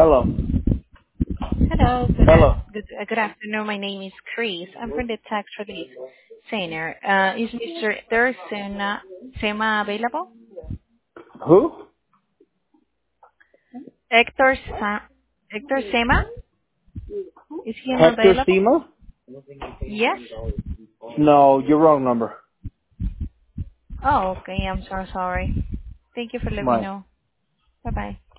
Hello. Hello. Hello. Good afternoon. My name is Chris. I'm from the Tax Relief Center. Is Mr. Thurston Sema available? Who? Hector Sema? Is he Hector available? Sema? Yes. No, you're wrong number. Oh, okay. I'm so sorry. Thank you for letting me Bye. know. Bye-bye.